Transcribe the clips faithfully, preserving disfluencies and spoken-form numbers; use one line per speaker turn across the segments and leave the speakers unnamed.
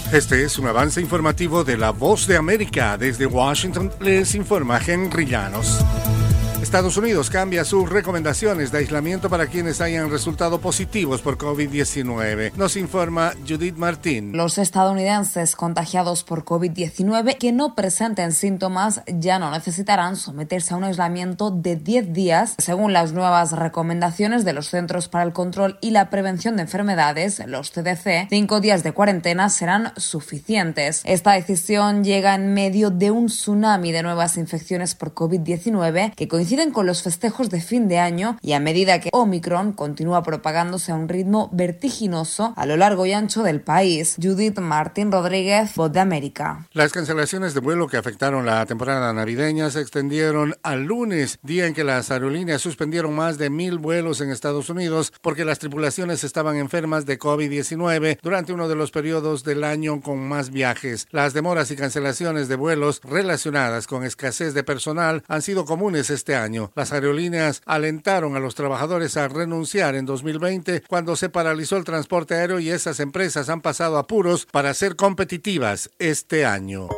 Este es un avance informativo de La Voz de América. Desde Washington les informa Henry Llanos. Estados Unidos cambia sus recomendaciones de aislamiento para quienes hayan resultado positivos por COVID diecinueve. Nos informa Judith Martín.
Los estadounidenses contagiados por COVID diecinueve que no presenten síntomas ya no necesitarán someterse a un aislamiento de diez días. Según las nuevas recomendaciones de los Centros para el Control y la Prevención de Enfermedades, los C D C, cinco días de cuarentena serán suficientes. Esta decisión llega en medio de un tsunami de nuevas infecciones por COVID diecinueve que coincide con los festejos de fin de año y a medida que Omicron continúa propagándose a un ritmo vertiginoso a lo largo y ancho del país. Judith Martín Rodríguez, Voz de América.
Las cancelaciones de vuelo que afectaron la temporada navideña se extendieron al lunes, día en que las aerolíneas suspendieron más de mil vuelos en Estados Unidos porque las tripulaciones estaban enfermas de COVID diecinueve durante uno de los periodos del año con más viajes. Las demoras y cancelaciones de vuelos relacionadas con escasez de personal han sido comunes este año. Las aerolíneas alentaron a los trabajadores a renunciar en dos mil veinte cuando se paralizó el transporte aéreo y esas empresas han pasado apuros para ser competitivas este año.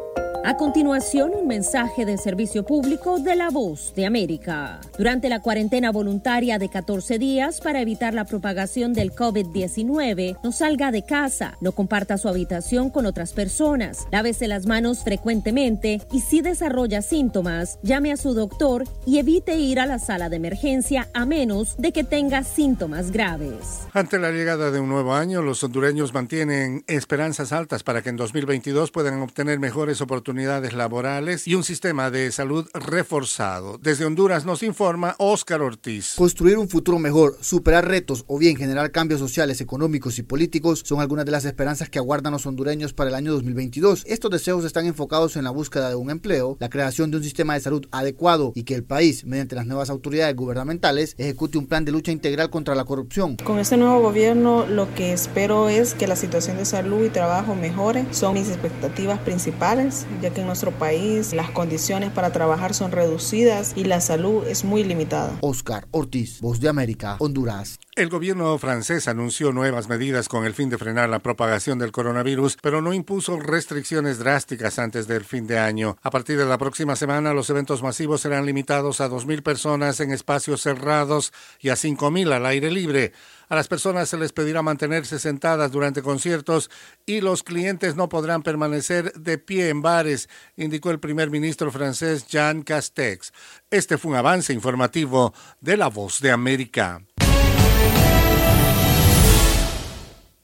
A continuación, un mensaje de servicio público de La Voz de América. Durante la cuarentena voluntaria de catorce días para evitar la propagación del COVID diecinueve, no salga de casa, no comparta su habitación con otras personas, lávese las manos frecuentemente y si desarrolla síntomas, llame a su doctor y evite ir a la sala de emergencia a menos de que tenga síntomas graves.
Ante la llegada de un nuevo año, los hondureños mantienen esperanzas altas para que en dos mil veintidós puedan obtener mejores oportunidades laborales y un sistema de salud reforzado. Desde Honduras nos informa Óscar Ortiz.
Construir un futuro mejor, superar retos o bien generar cambios sociales, económicos y políticos son algunas de las esperanzas que aguardan los hondureños para el año dos mil veintidós. Estos deseos están enfocados en la búsqueda de un empleo, la creación de un sistema de salud adecuado y que el país, mediante las nuevas autoridades gubernamentales, ejecute un plan de lucha integral contra la corrupción.
Con este nuevo gobierno lo que espero es que la situación de salud y trabajo mejore. Son mis expectativas principales, ya que en nuestro país las condiciones para trabajar son reducidas y la salud es muy limitada.
Óscar Ortiz, Voz de América, Honduras.
El gobierno francés anunció nuevas medidas con el fin de frenar la propagación del coronavirus, pero no impuso restricciones drásticas antes del fin de año. A partir de la próxima semana, los eventos masivos serán limitados a dos mil personas en espacios cerrados y a cinco mil al aire libre. A las personas se les pedirá mantenerse sentadas durante conciertos y los clientes no podrán permanecer de pie en bares, indicó el primer ministro francés Jean Castex. Este fue un avance informativo de La Voz de América.